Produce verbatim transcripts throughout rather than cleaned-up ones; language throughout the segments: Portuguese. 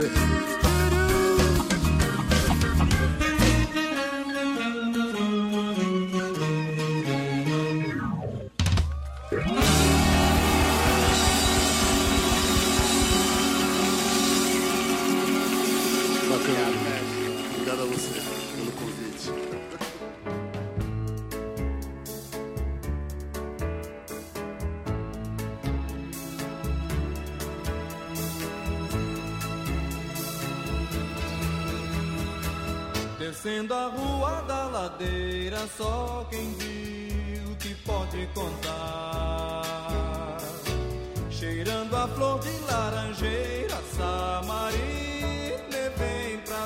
Descendo a rua da ladeira, só quem viu que pode contar. Cheirando a flor de laranjeira, Samarina vem pra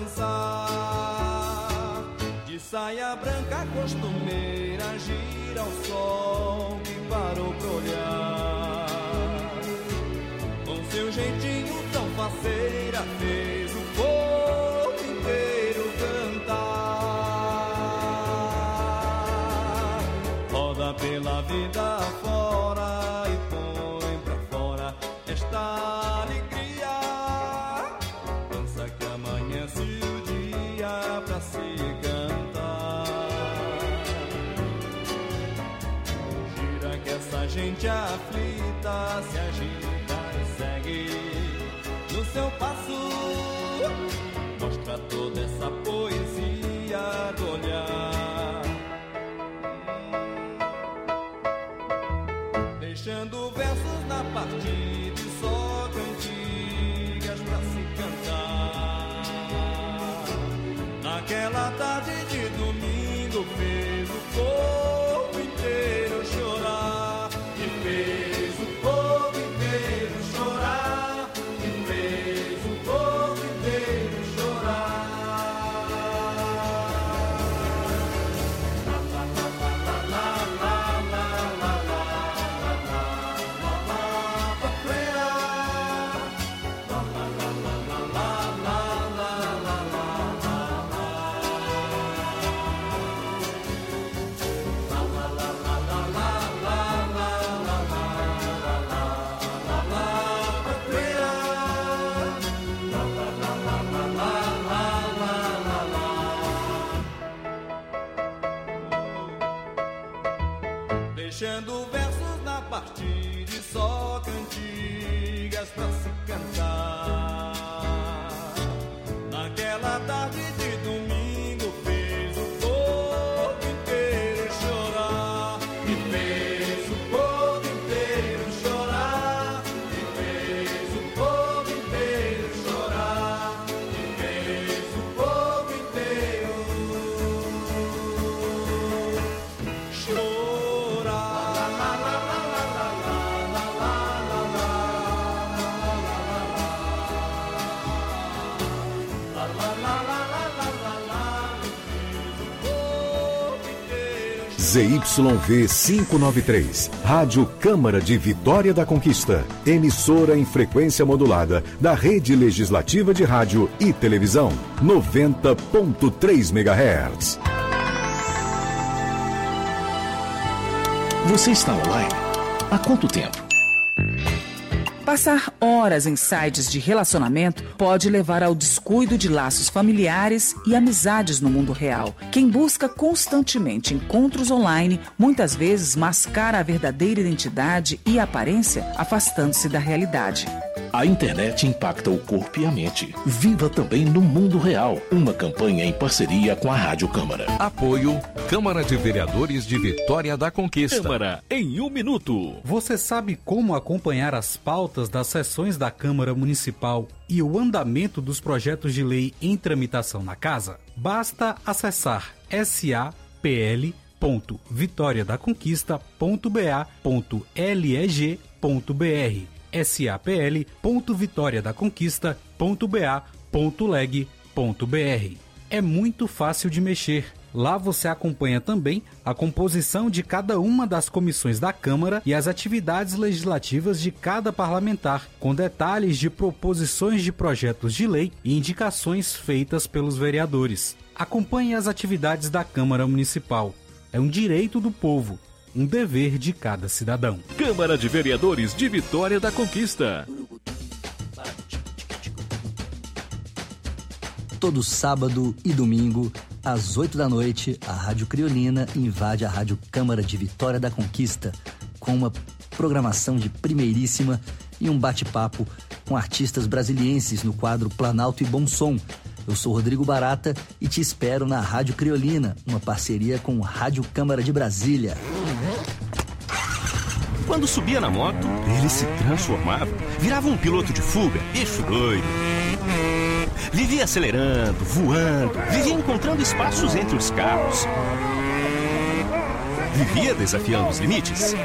dançar. De saia branca costumeira, gira o sol que parou pra olhar. Com seu jeitinho tão faceira, fez o povo inteiro cantar. Roda pela vida fora e põe pra fora esta alegria. Dança que amanhece o dia pra se cantar. Gira que essa gente aflita se agita e segue no seu passo. Mostra toda essa poesia do olhar, deixando versos na partida e só cantigas pra se cantar. Naquela tarde de domingo fez o povo inteiro chorar. E fez o povo inteiro chorar. E fez o povo inteiro chorar. Deixando versos na partida e só cantigas pra se cantar. Naquela tarde de domingo fez o povo inteiro chorar. E fez o povo inteiro chorar. E fez o povo inteiro chorar. E fez o povo inteiro chorar. Z Y V quinhentos e noventa e três, Rádio Câmara de Vitória da Conquista, emissora em frequência modulada da Rede Legislativa de Rádio e Televisão, noventa ponto três megahertz. Você está online? Há quanto tempo? Passar horas em sites de relacionamento pode levar ao descuido de laços familiares e amizades no mundo real. Quem busca constantemente encontros online, muitas vezes mascara a verdadeira identidade e aparência, afastando-se da realidade. A internet impacta o corpo e a mente. Viva também no mundo real. Uma campanha em parceria com a Rádio Câmara. Apoio Câmara de Vereadores de Vitória da Conquista. Câmara em um minuto. Você sabe como acompanhar as pautas das sessões da Câmara Municipal e o andamento dos projetos de lei em tramitação na casa? Basta acessar sapl ponto vitória da conquista ponto ba ponto leg ponto br, sapl ponto vitória da conquista ponto ba ponto leg ponto br. É muito fácil de mexer. Lá você acompanha também a composição de cada uma das comissões da Câmara e as atividades legislativas de cada parlamentar, com detalhes de proposições de projetos de lei e indicações feitas pelos vereadores. Acompanhe as atividades da Câmara Municipal. É um direito do povo, um dever de cada cidadão. Câmara de Vereadores de Vitória da Conquista. Todo sábado e domingo, às oito da noite, a Rádio Criolina invade a Rádio Câmara de Vitória da Conquista, com uma programação de primeiríssima e um bate-papo com artistas brasilienses no quadro Planalto e Bom Som. Eu sou Rodrigo Barata e te espero na Rádio Criolina, uma parceria com Rádio Câmara de Brasília. Quando subia na moto, ele se transformava, virava um piloto de fuga, bicho doido. Vivia acelerando, voando, vivia encontrando espaços entre os carros. Vivia desafiando os limites.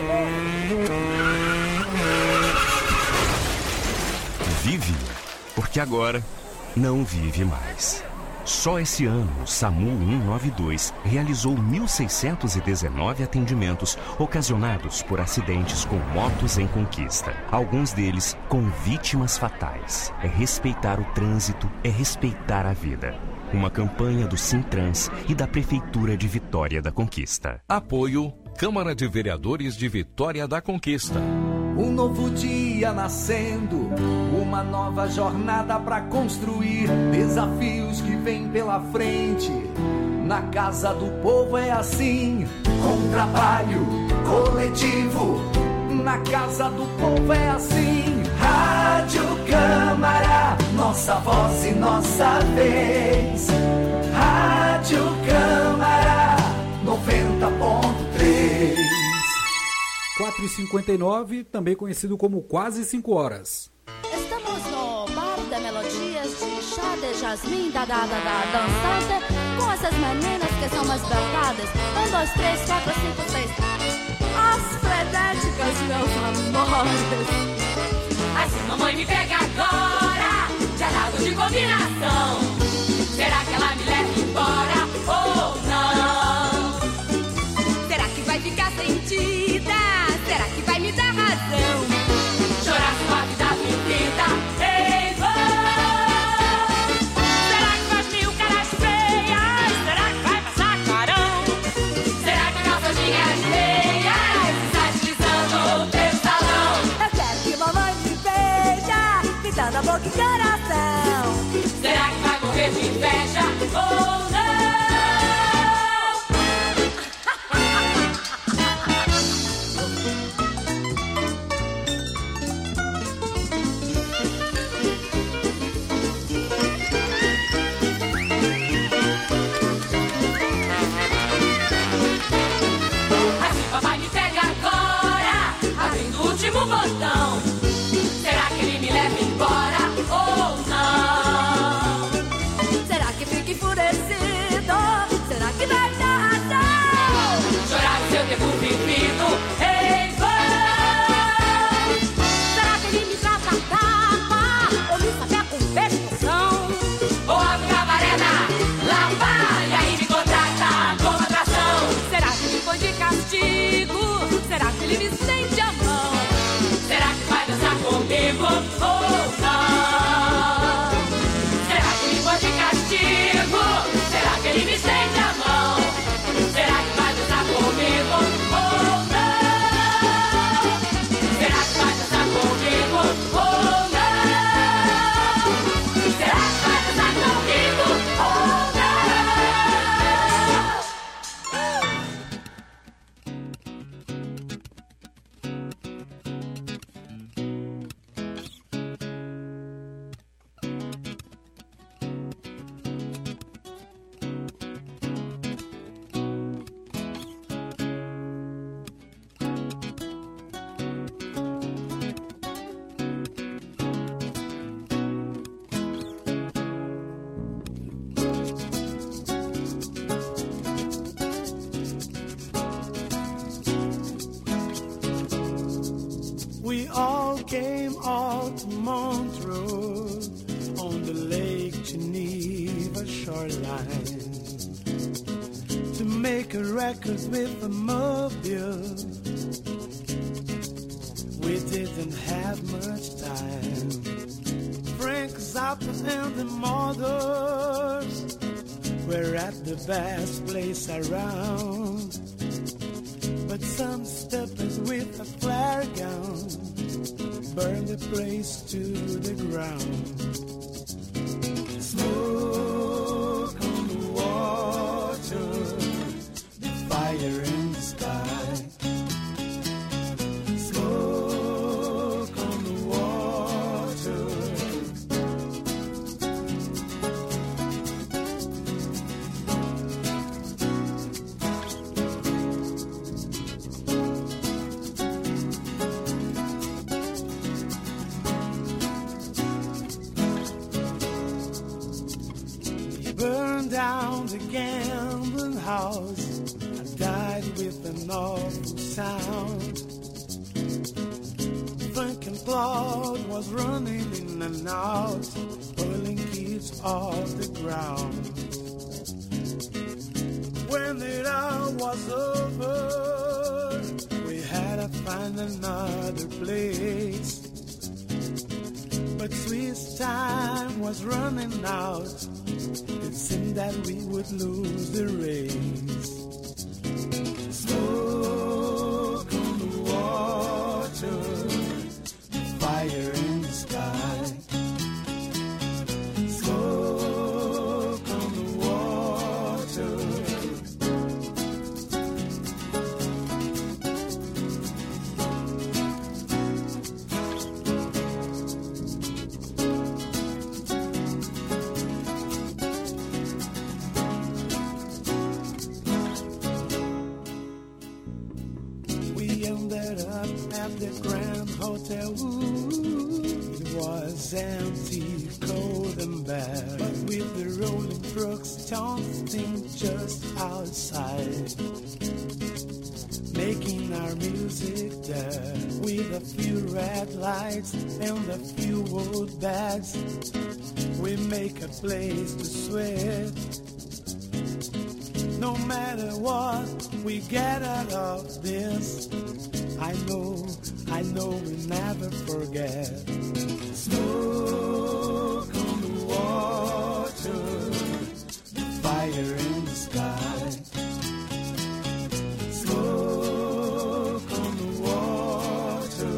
Vive, porque agora não vive mais. Só esse ano, o SAMU cento e noventa e dois realizou mil seiscentos e dezenove atendimentos ocasionados por acidentes com motos em conquista. Alguns deles com vítimas fatais. É respeitar o trânsito, é respeitar a vida. Uma campanha do Sintrans e da Prefeitura de Vitória da Conquista. Apoio Câmara de Vereadores de Vitória da Conquista. Um novo dia nascendo, uma nova jornada pra construir, desafios que vêm pela frente. Na Casa do Povo é assim, com trabalho coletivo. Na Casa do Povo é assim. Rádio Câmara, nossa voz e nossa vez. Rádio Câmara, noventa ponto três. quatro e cinquenta e nove, também conhecido como Quase cinco horas. Estamos no Bar de Melodias de Chá de Jasmim da da da da dançante, com essas meninas que são mais beltadas. Um, dois, três, quatro, cinco, seis. As frenéticas, meus amores. Assim mamãe me pega agora, gelado de combinação. Será que ela me leva embora ou não? Será que vai ficar sentida? Será que vai me dar razão? Chorar sua vida vivida em vão. Será que faz mil caras feias? Será que vai passar carão? Será que a calça de meias está deslizando o teu salão? Eu quero que mamãe me veja, me dando a boca e coração. Será que vai morrer de inveja ou não? Botão. Será que ele me leva embora ou não? Será que fica enfurecido? Será que vai dar razão? Chorar o seu tempo vivido em vão. Será que ele me trata tapa? Ou me sabe com perfeição? Ou abre cabaré na lava e aí me contrata como atração? Será que me põe de castigo? Será que ele me estende a mão? Será que vai dançar comigo ou não? Será que me põe de castigo? Será que ele me estende a mão? Será que vai dançar comigo ou não? Será que vai dançar comigo ou não? Será que vai dançar comigo ou não? We all came out to Montreux on the Lake Geneva shoreline to make a record with a mobile. We didn't have much time. Frank Zappa and the Mothers were at the best place around. But some steppers with a flare gun burned the place to the ground. Smooth burned down the gambling house. I died with an awful sound. Frank and Claude was running in and out, pulling kids off the ground. When it all was over, we had to find another place. But Swiss time was running out. It seemed that we would lose the race. Smoke on the water, fire in the sky. Smoke on the water. At the Grand Hotel, ooh, it was empty, cold and bad. But with the rolling trucks dancing just outside, making our music there, with a few red lights and a few old bags, we make a place to sweat. No matter what we get out of this, I know, I know we'll never forget. Smoke on the water, fire in the sky. Smoke on the water.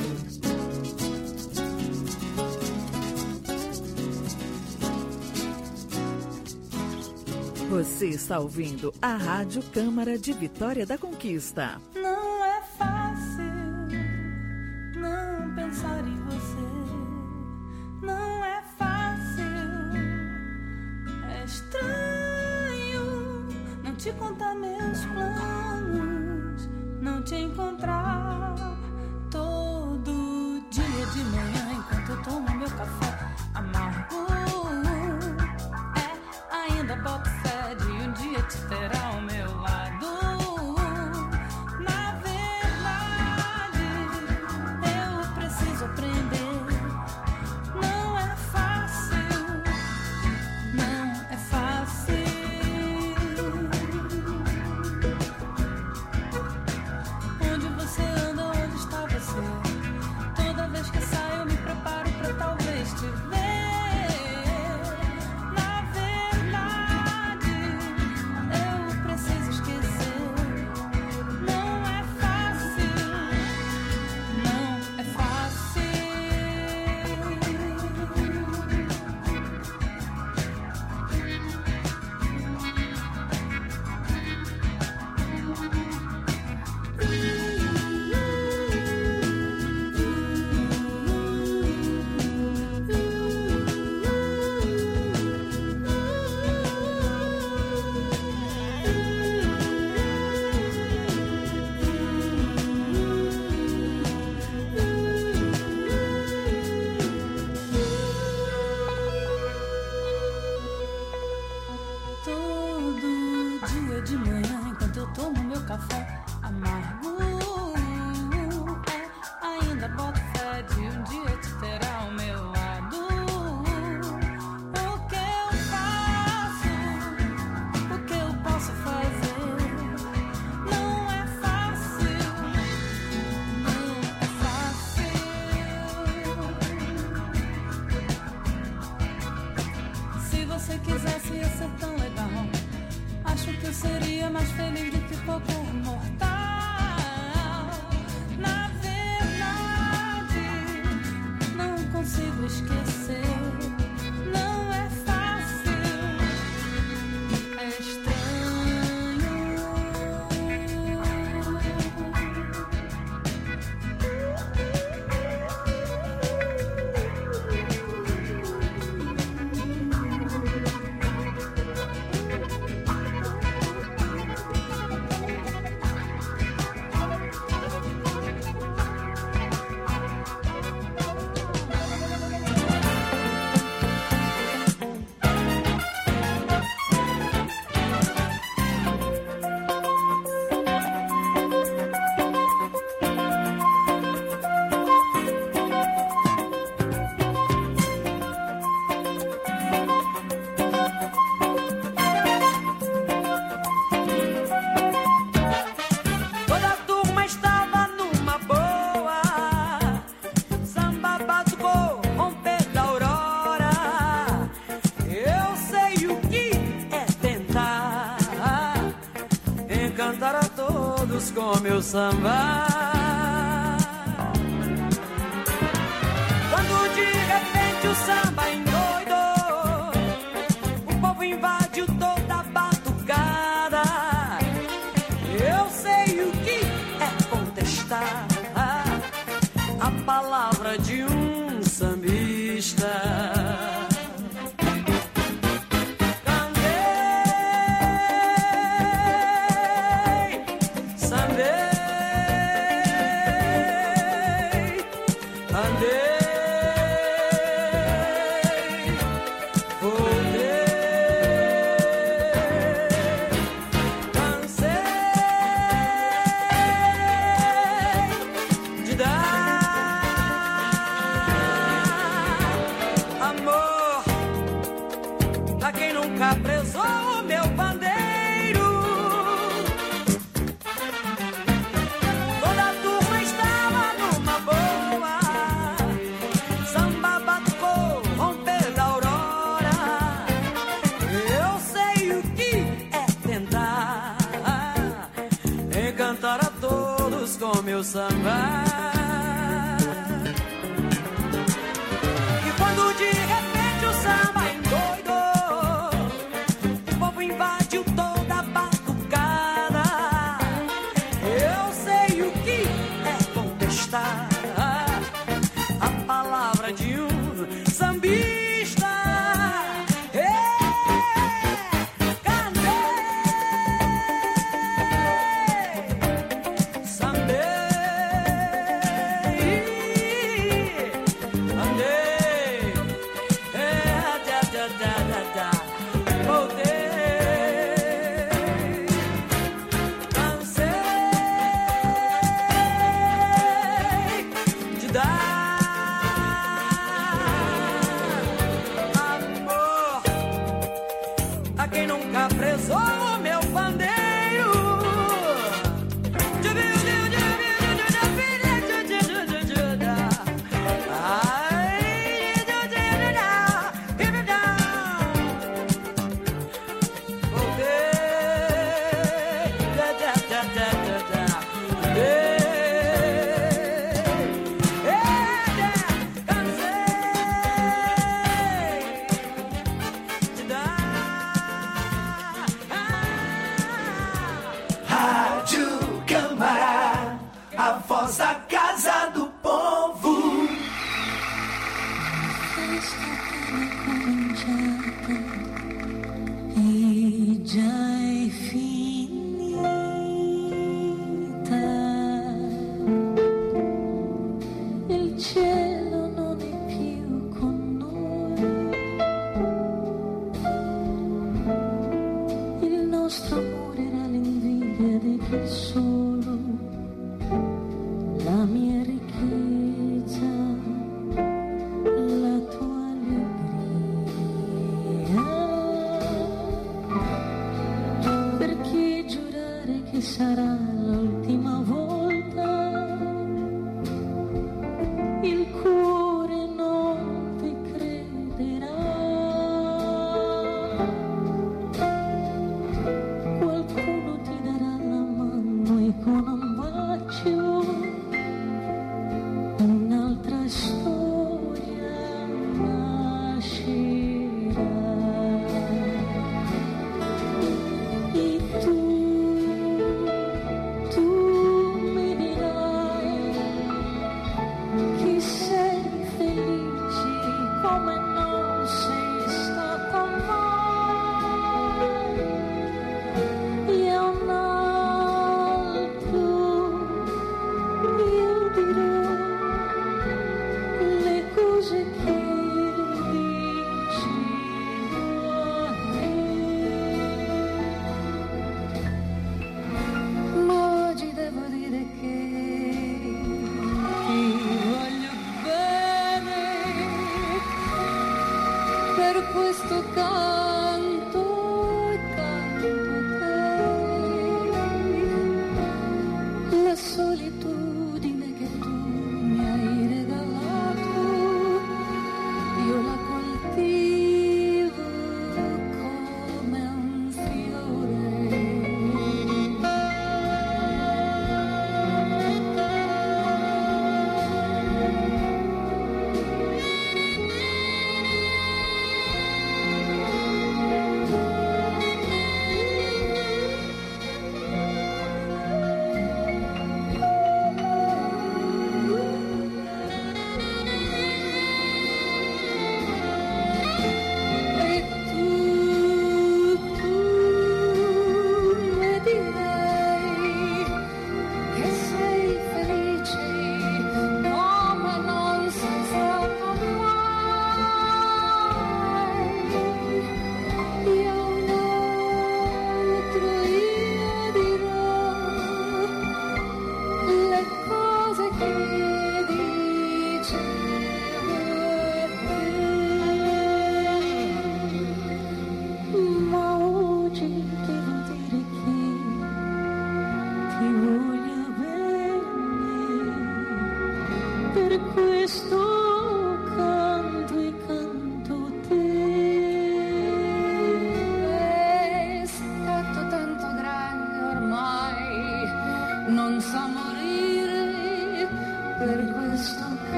Você está ouvindo a Rádio Câmara de Vitória da Conquista. Não é fácil não pensar em você. Não é fácil. É estranho não te contar meus planos, não te encontrar todo dia de manhã enquanto eu tomo meu café amargo. É, ainda boto fé de um dia te ter ao meu lado. Na verdade, eu preciso aprender. Não é fácil, não é fácil. Onde você anda, onde está você? Toda vez que saio eu me preparo pra talvez te ver. com meu samba. Quando de repente o samba endoidou, o povo invadiu toda a batucada. Eu sei o que é contestar a palavra de um sambista. Meu samba. E quando de repente o samba endoidou, o povo invadiu toda a batucada. Eu sei o que é contestar a palavra de um sambista.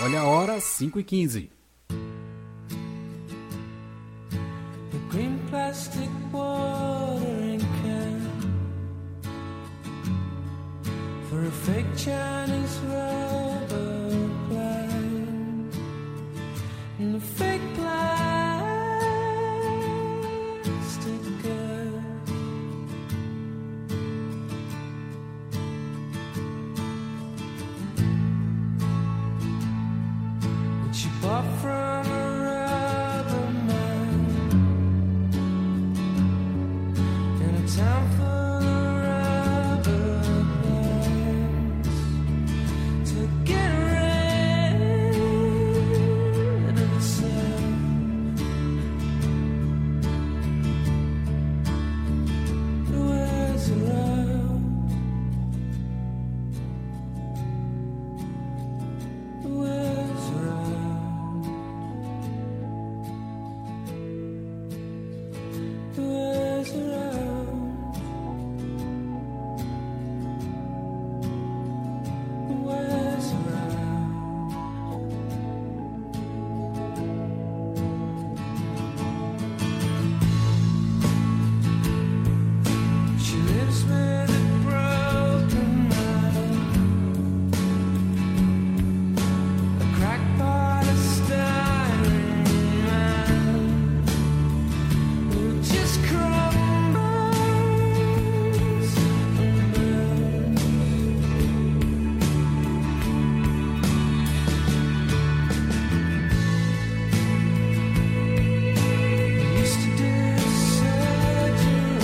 Olha a hora, cinco e quinze. The green plastic watering can for a fake Chinese rubber plant and a fake plastic girl. That she bought from a rubber man in a town full of rubber plants to get rid of itself. The world's around. The world's around. The world's around. The world's around. She lives with a broken mind, a crackpot of styling man who just crumbles and burns. Used to do surgery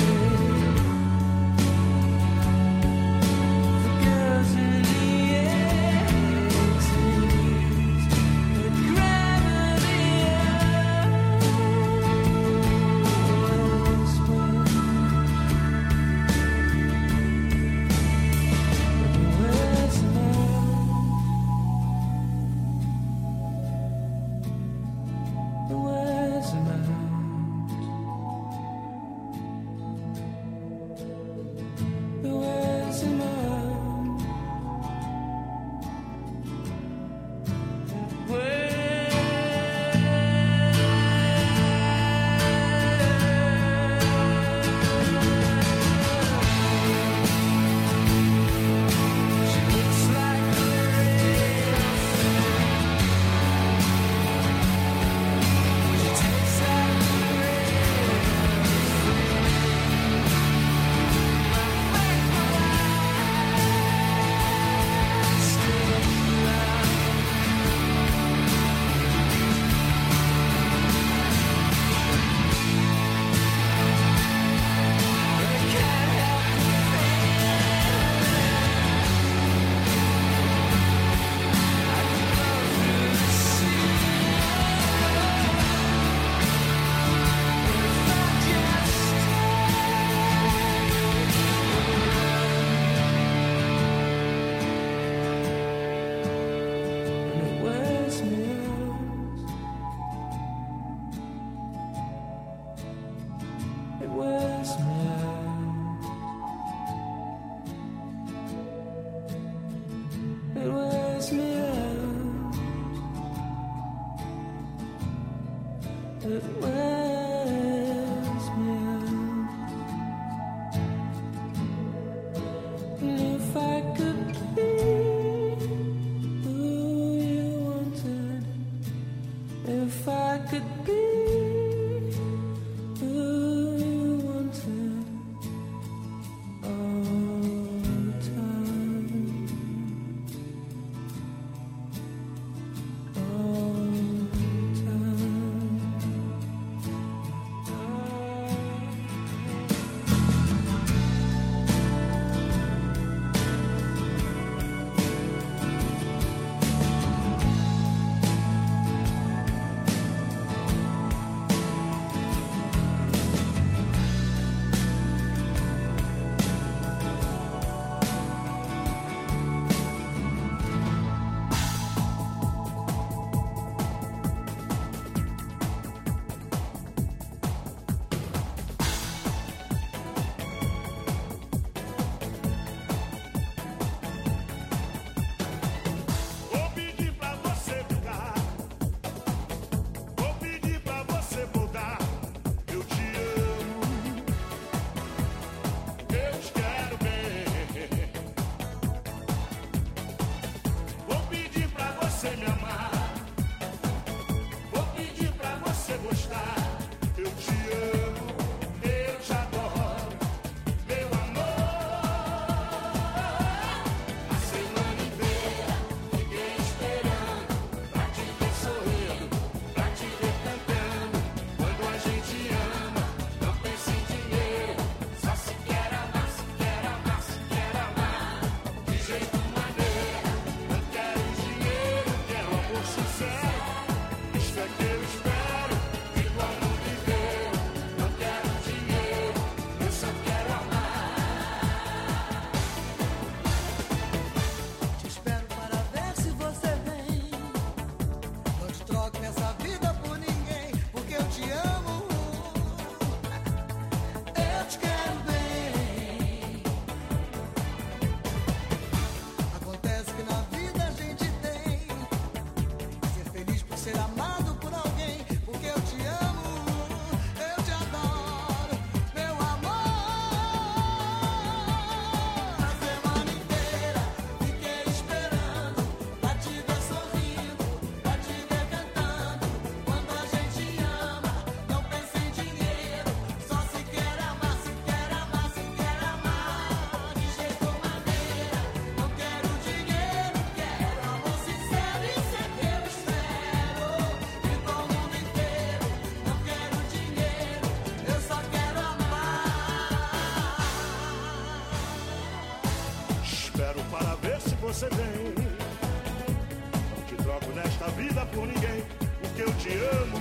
for girls in the eighties with gravity elsewhere. The world's around. The world's around. The world's around. She looks like a real She tastes like a It wears me out. It wears me out. It wears me out. And if I could be who you wanted, if I could be who you wanted all the time, all the time. espero para ver se você vem. Não te troco nesta vida por ninguém, porque eu te amo.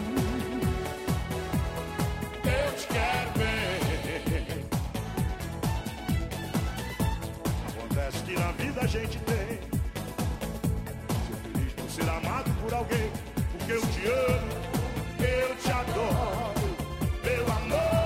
Eu te quero bem. Acontece que na vida a gente tem ser feliz por ser amado por alguém, porque eu te amo, eu te adoro, meu amor.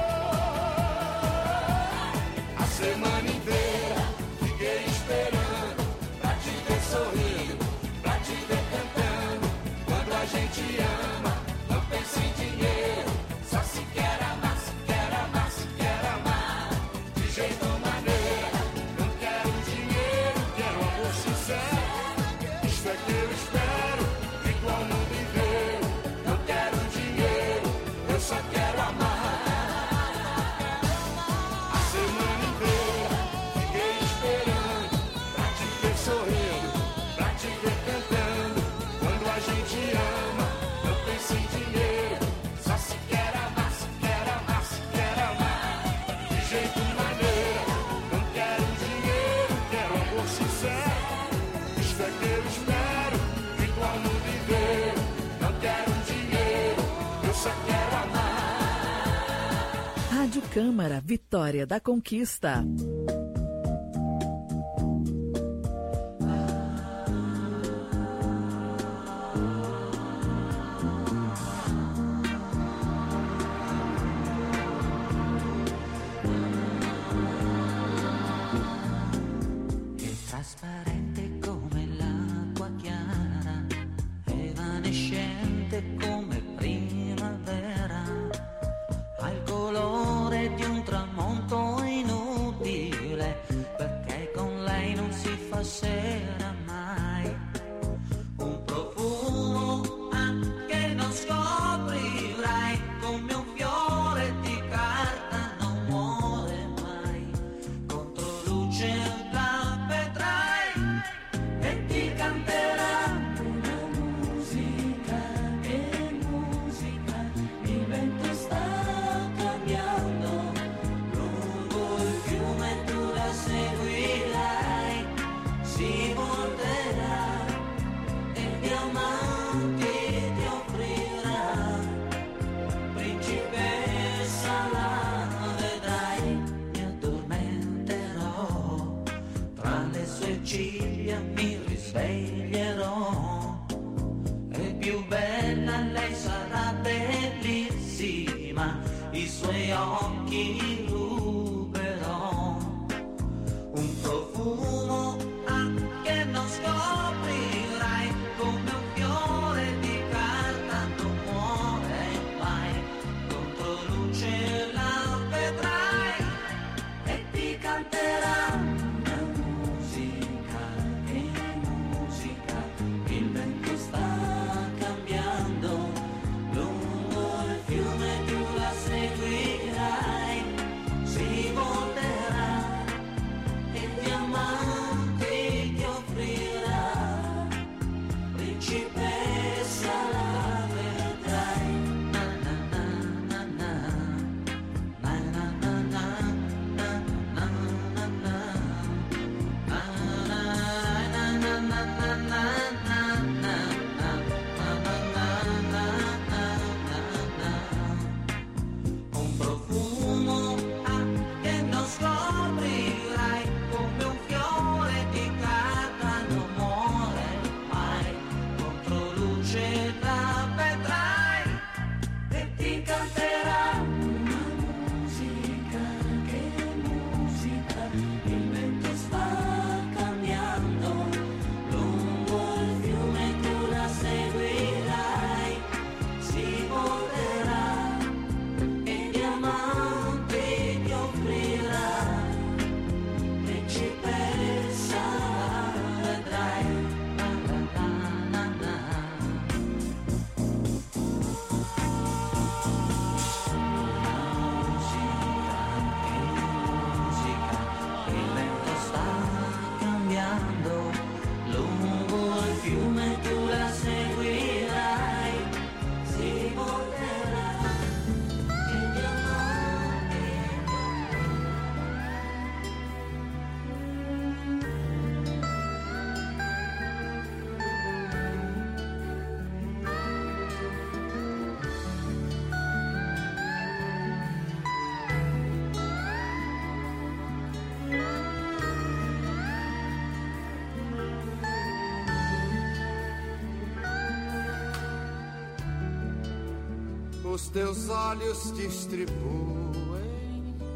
A semana inteira fiquei esperando pra te ver sorrindo, pra te ver cantando. Quando a gente ama, não pensa em dinheiro, só se quer amar, se quer amar, se quer amar. De jeito ou maneira, não quero dinheiro, quero amor sincero. Isto é que eu espero, fico ao mundo inteiro. Não quero dinheiro, eu só quero amar. A semana inteira fiquei esperando pra te ver sorrindo, pra te ver cantando. Quando a gente ama, não pensa em dinheiro, só se quer amar, se quer amar, se quer amar. De jeito e maneira, não quero dinheiro, quero amor sincero. Isto é que eu espero, fico ao mundo inteiro. Não quero dinheiro, eu só quero amar. Rádio Câmara, Vitória da Conquista. Trasparente come l'acqua chiara, evanescente come primavera, ha il colore di un tramonto inutile, perché con lei non si fa sera mai. Un profumo che non scoprirai, come un fiore di carta non muore mai. Contro luce la vedrai e ti canterà una musica, che musica, il vento sta cambiando lungo il fiume, tu la seguirai, si volterà e di amanti ti offrirà, principessa la vedrai. Mi addormenterò, tra le sue ciglia mi risveglierò, e più bella lei sarà bellissima, i suoi occhi ruberò. Un profumo che non scoprirai, come un fiore di carta non muore mai. Contro luce la vedrai e ti canterà una musica, che musica, os teus olhos distribuem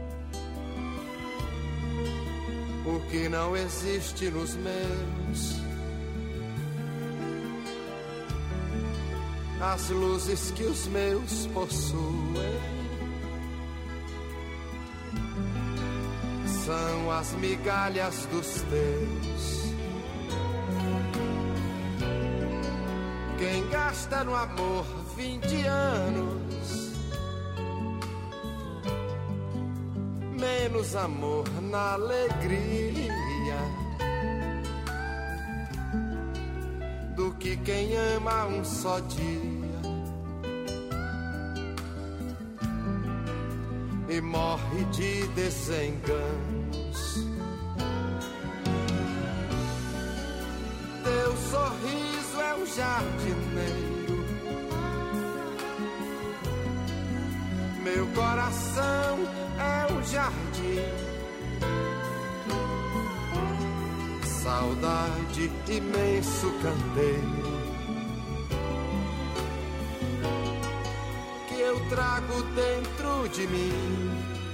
o que não existe nos meus. As luzes que os meus possuem são as migalhas dos teus. Quem gasta no amor vinte anos, menos amor na alegria do que quem ama um só dia e morre de desenganos. Teu sorriso é um jardineiro, meu coração é um jardim. Saudade, imenso canteiro que eu trago dentro de mim.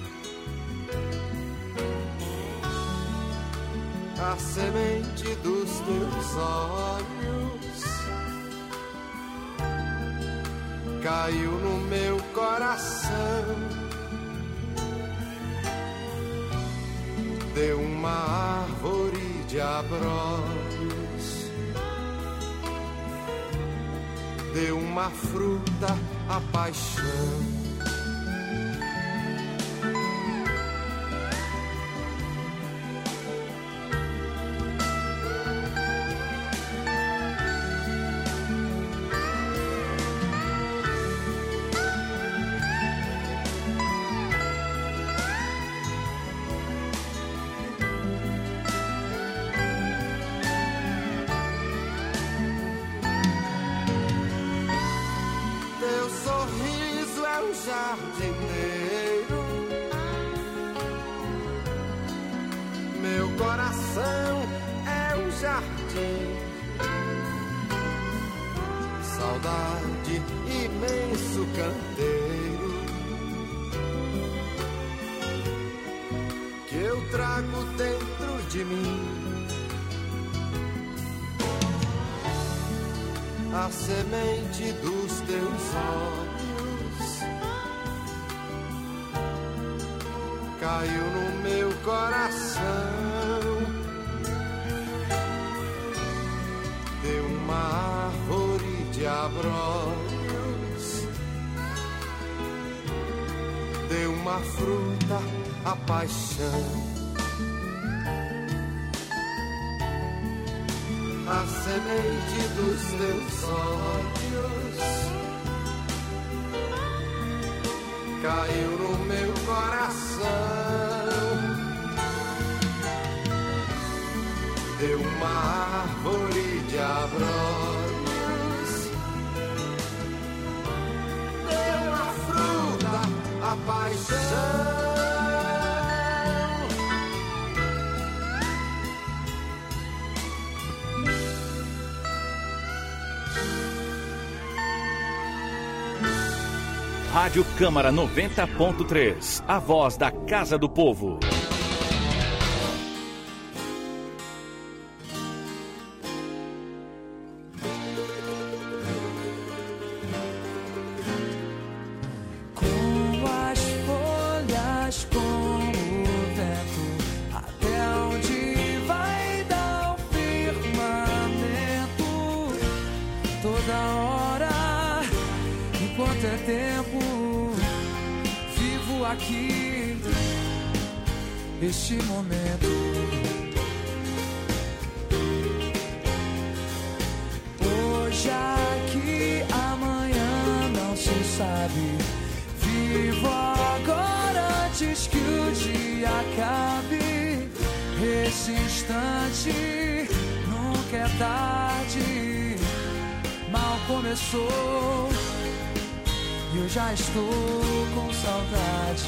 A semente dos teus olhos caiu no meu coração, deu uma árvore de abrolhos, deu uma fruta a paixão. Jardineiro, meu coração é um jardim. Saudade, imenso canteiro que eu trago dentro de mim. A semente dos teus olhos caiu no meu coração, deu uma árvore de abrolhos, deu uma fruta a paixão. A semente dos teus olhos caiu no meu coração, deu uma árvore de abrolhos, deu uma fruta a paixão. Rádio Câmara noventa ponto três, a voz da Casa do Povo. Com as folhas, com o vento, até onde vai dar o firmamento? Toda hora, enquanto é tempo, aqui, este momento. Hoje aqui, amanhã não se sabe. Vivo agora antes que o dia acabe. Esse instante nunca é tarde. Mal começou, eu já estou com saudade.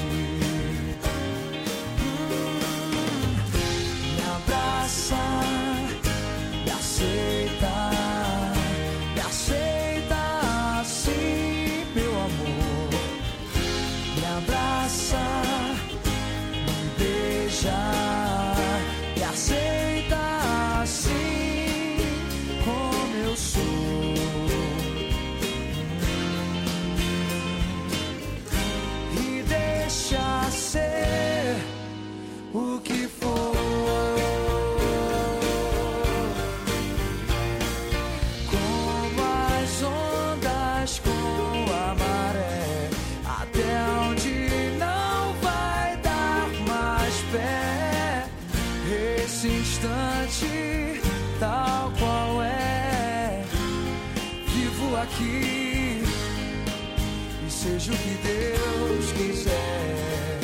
Hum, me abraça, me aceita, me aceita assim, meu amor. aceita assim como eu sou. E deixa ser o que for. Como as ondas com a maré, até onde não vai dar mais pé. Esse instante, tal qual é, vivo aqui e seja o que Deus quiser.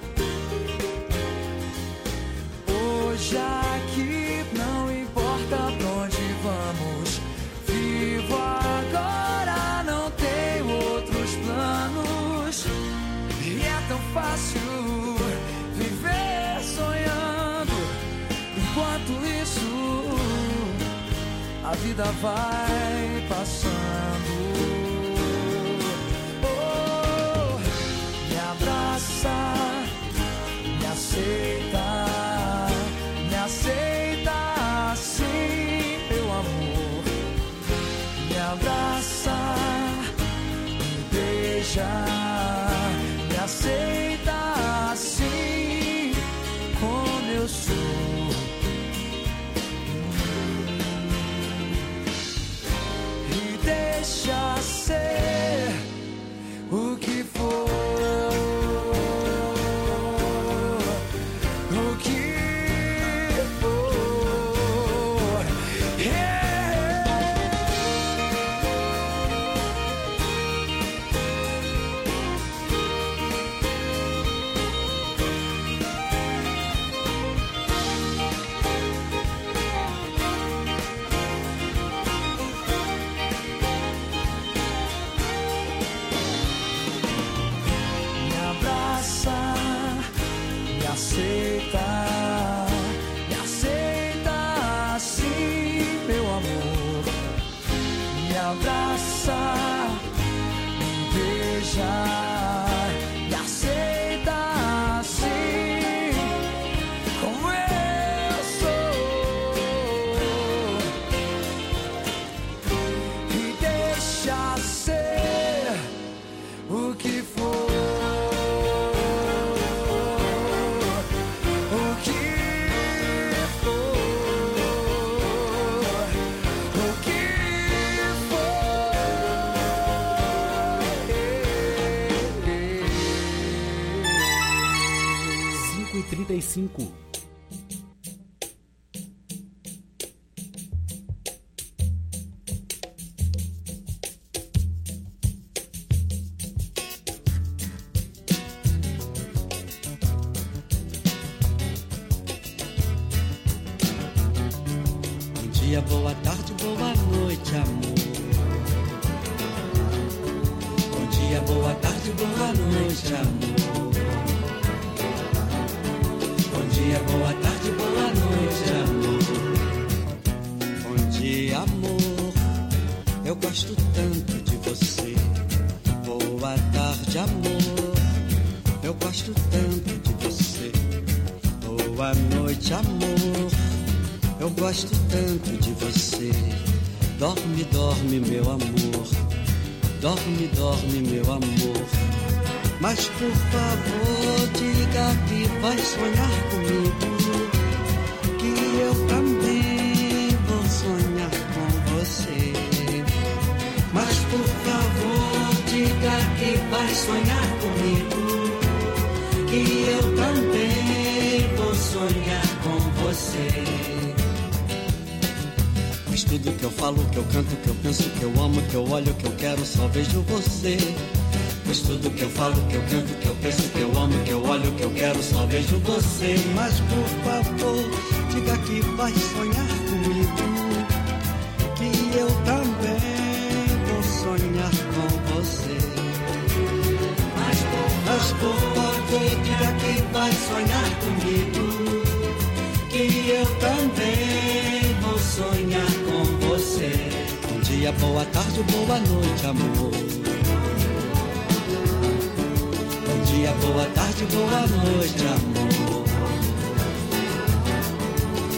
Hoje aqui não importa pra onde vamos, vivo agora, não tenho outros planos. E é tão fácil viver sonhando, enquanto isso a vida vai passando. Oh, me abraça, me aceita, me aceita assim, meu amor. Me abraça, me beija, me aceita assim como eu sou. E deixa ser o que for. O que for. Yeah. Me abraça, me aceita, me aceita assim, meu amor. Me abraça, me beija, me aceita assim como eu sou. E deixa ser o que for. O que for. O que for. cinco e trinta e cinco. Bom dia, boa tarde, boa noite, amor. Bom dia, boa tarde, boa noite, amor. Bom dia, boa tarde, boa noite, amor. Bom dia, amor. Eu gosto tanto de você. Boa tarde, amor. Eu gosto tanto de você. Boa noite, amor. Eu gosto tanto de você. Dorme, dorme, meu amor. Dorme, dorme, meu amor. Mas por favor, diga que vai sonhar comigo, que eu também vou sonhar com você. Mas por favor, diga que vai sonhar comigo, que eu também vou sonhar com você. Mas tudo que eu falo, que eu canto, que eu penso, que eu amo, que eu olho, que eu quero, só vejo você. Pois tudo que eu falo, que eu canto, que eu penso, que eu amo, que eu olho, que eu quero, só vejo você. Mas por favor, diga que vai sonhar comigo, que eu também vou sonhar com você. Mas por, mas por favor, diga que vai sonhar comigo, que eu também vou sonhar com você. Bom dia, boa tarde, boa noite, amor. Bom dia, boa tarde, boa noite, amor.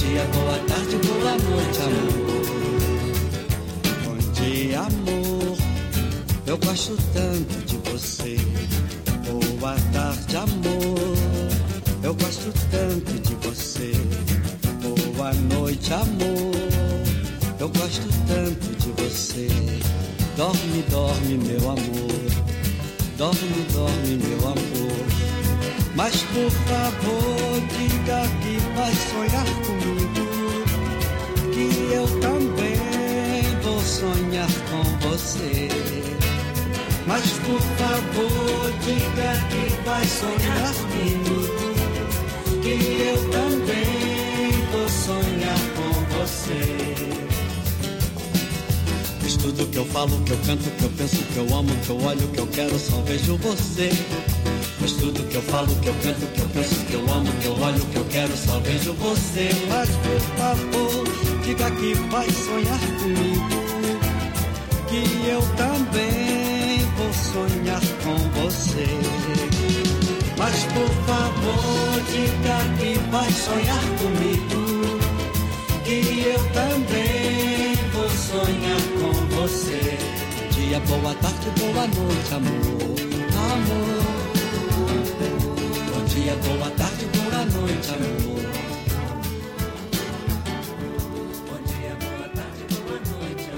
dia, boa tarde, boa noite, amor. Bom dia, amor. Eu gosto tanto de você. Boa tarde, amor. Eu gosto tanto de você. Boa noite, amor. Eu gosto tanto de você. Dorme, dorme, meu amor. Dorme, dorme, meu amor. Mas por favor, diga que vai sonhar comigo, que eu também vou sonhar com você. Mas por favor, diga que vai sonhar comigo, que eu também vou sonhar com você. Fiz tudo que eu falo, que eu canto, que eu penso, que eu amo, que eu olho, que eu quero, só vejo você. Fiz tudo que eu falo, que eu canto, que eu penso, que eu amo, que eu olho, que eu quero, só vejo você. Mas por favor, diga que vai sonhar comigo, que eu também vou sonhar com você. Mas por favor, diga que vai sonhar comigo, que eu também vou sonhar com você. Dia, boa tarde, boa noite, amor, amor. Bom dia, boa tarde, boa noite, amor. Bom dia, boa tarde, boa noite,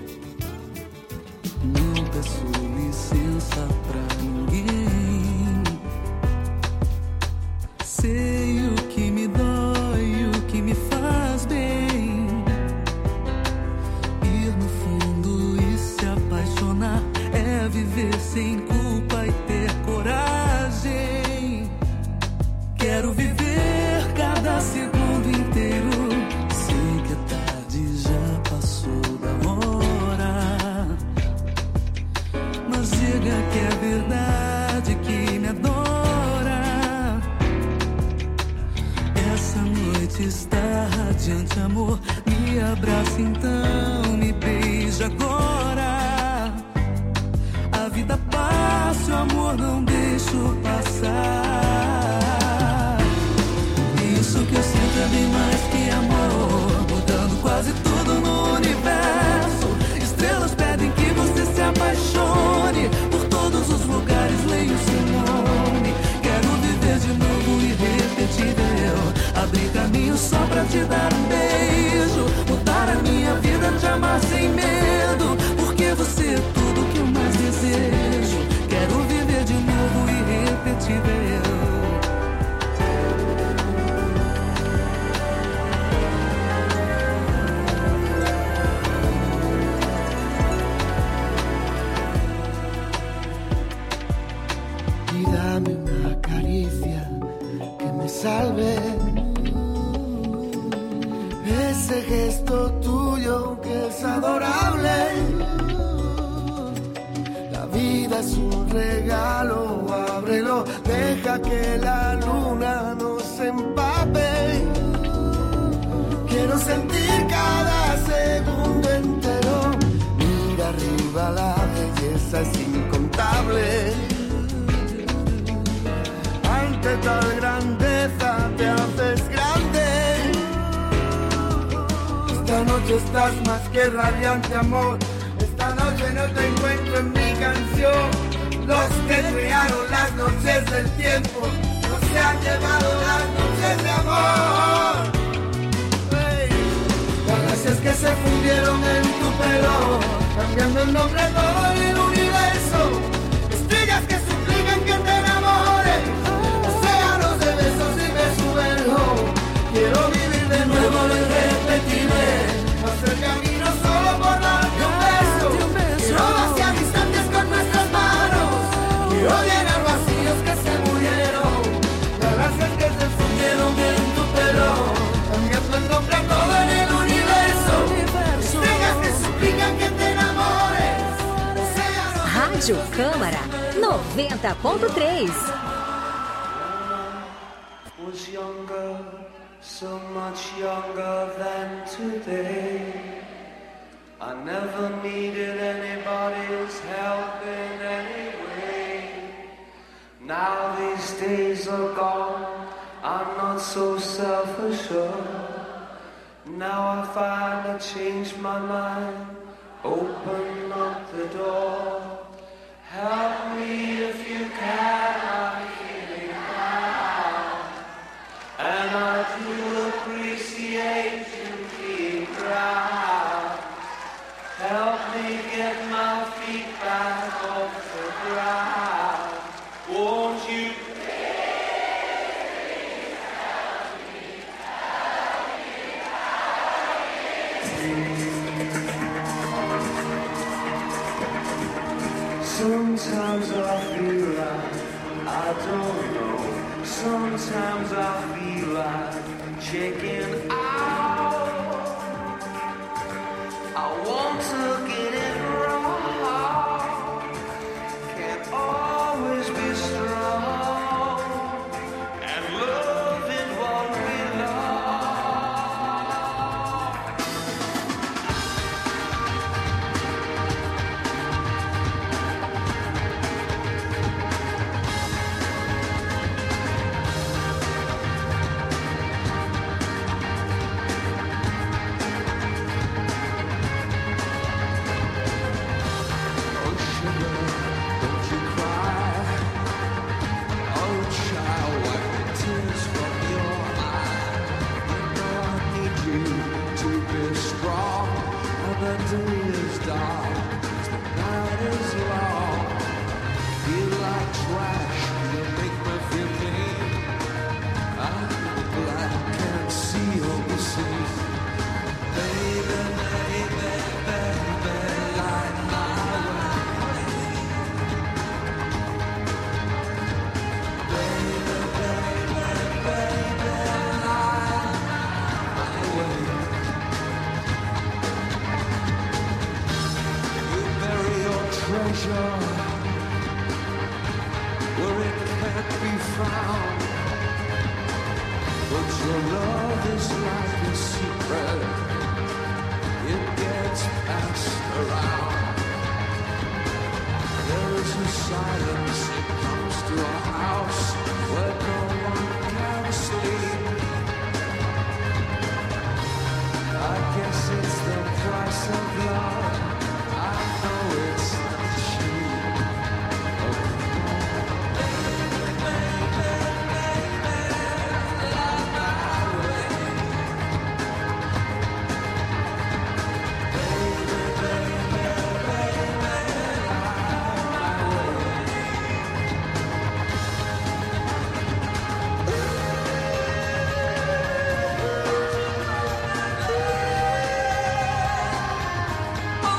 amor. Não peço licença pra ninguém. Sei o que me dói, o que me faz bem. Ir no fundo e se apaixonar é viver sem culpa e ter coragem. Quero viver cada segundo inteiro. Sei que a tarde já passou da hora, mas diga que é verdade, que me adora. Essa noite está radiante, amor. Me abraça então, me beija agora. A vida passa, o amor não deixo passar. Isso que eu sinto é bem mais que amor, mudando quase tudo no universo. Estrelas pedem que você se apaixone. Por todos os lugares leio seu nome. Quero viver de novo, irrepetível. Abrir caminho só pra te dar um beijo. Mudar a minha vida, te amar sem medo. Porque você é tudo que eu mais desejo. Quero viver de novo, irrepetível. Dame una caricia que me salve. Ese gesto tuyo que es adorable. La vida es un regalo, ábrelo, deja que la luna nos empape. Quiero sentir cada segundo entero. Mira arriba, la belleza es incontable. Ante tal grandeza te haces grande. Esta noche estás más que radiante, amor. Esta noche no te encuentro en mi canción. Los que crearon las noches del tiempo no se han llevado las noches de amor. Hey. Galaxias que se fundieron en tu pelo, cambiando el nombre de todo el universo. Estrellas que suplican que te enamores. Océanos de besos y me sumerjo. Quiero vivir de nuevo lo irrepetible. Hacer camino solo por darte un beso. Quiero vaciar instantes con nuestras manos. Quiero llenar vacíos que se murieron. Galaxias que se fundieron en tu pelo, cambiando el nombre a todo en el universo. Estrellas que suplican que te enamores. Rádio Câmara noventa ponto três. Was younger, so much younger than today. I never needed anybody's help in any way. Now these days are gone, I'm not so self-assured. Now I finally changed my mind. Open up the door. Help me if you can. I'm feeling proud. And I do appreciate you being proud. Help me get my feet back off the ground. Won't you? Sometimes I feel like I don't know. Sometimes I feel like checking out. I want to get it wrong. Can't always be strong. And love is what we love. The day is dark, the night is long. Feel like trash, you make me feel clean. I'm glad I can't see or be seen. Baby, baby, baby, light my way. Baby, baby, baby, light my way. Treasure where it can't be found, but your love is like a secret, it gets passed around. There is a silence, it comes to a house where no one can sleep. I guess it's the price of love. I know it's Oh,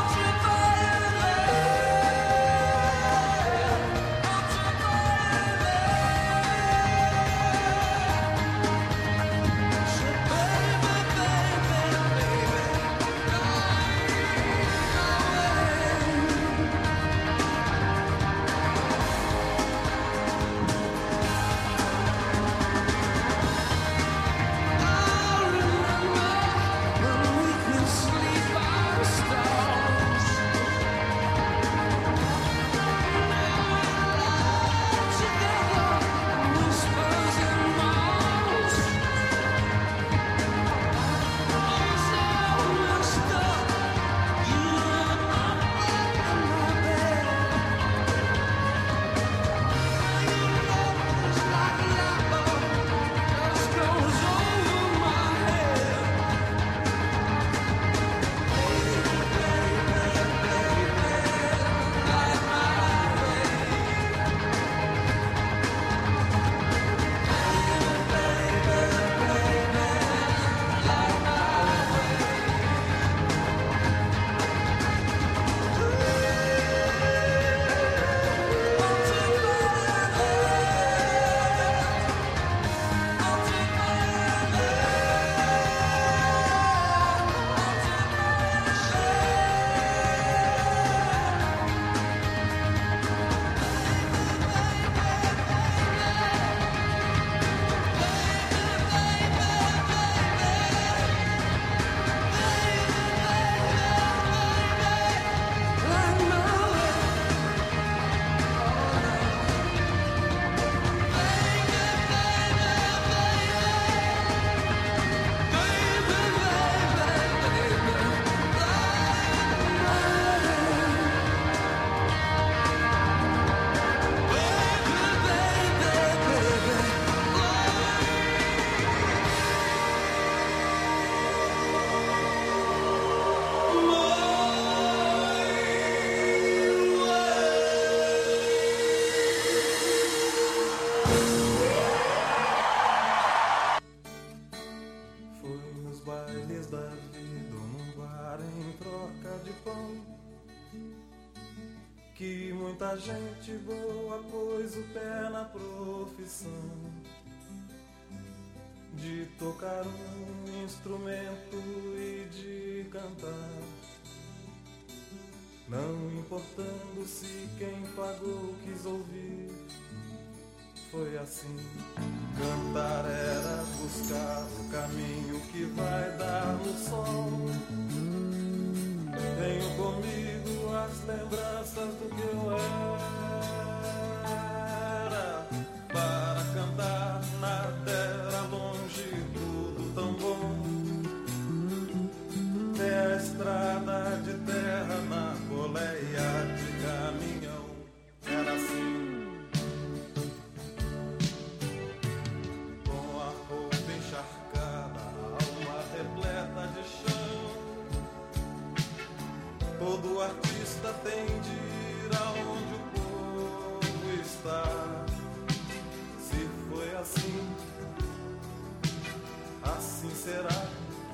fui nos bailes da vida ou num bar em troca de pão, que muita gente boa pôs o pé na profissão de tocar um instrumento e de cantar, não importando se quem pagou quis ouvir. Foi assim. Cantar era buscar o caminho que vai dar no sol. Tenho comigo as lembranças do que eu era. Para cantar nada era longe, tudo tão bom. Tem a estrada de terra na boleia de caminhão. Era assim. Com a roupa encharcada, a alma repleta de chão. Todo artista tem de ir aonde o povo está. Se foi assim, assim será.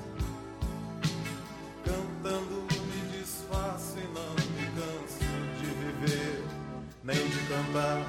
Cantando me desfaço e não me canso de viver, nem de cantar.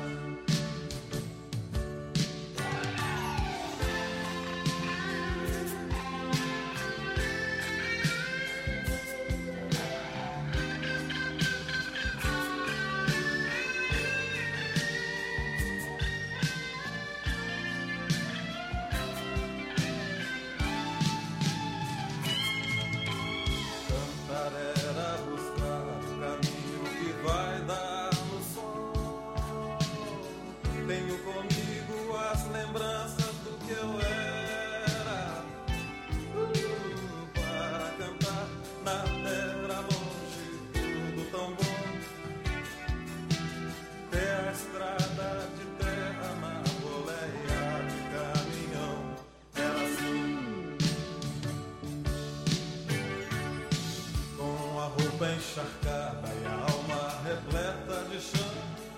Encharcada e a alma repleta de chão.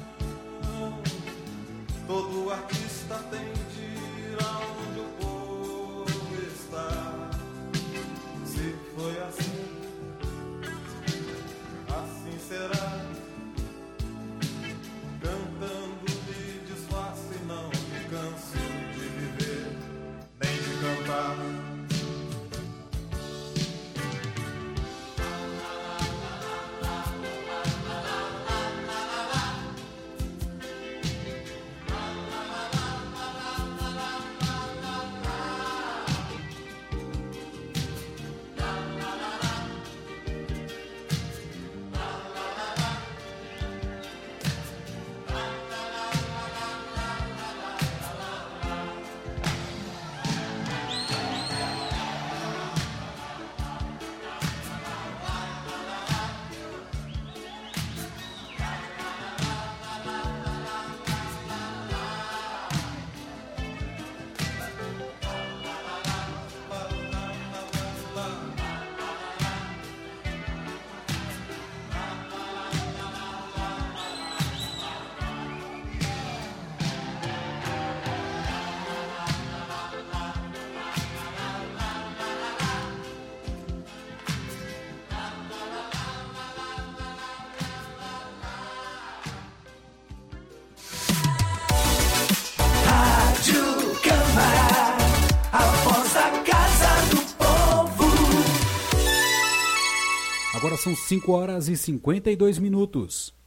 Todo artista tem de ir aonde o povo está. Se foi assim, assim será. Cantando me desfaço e não me canso de viver, nem de cantar. Agora são cinco horas e cinquenta e dois minutos.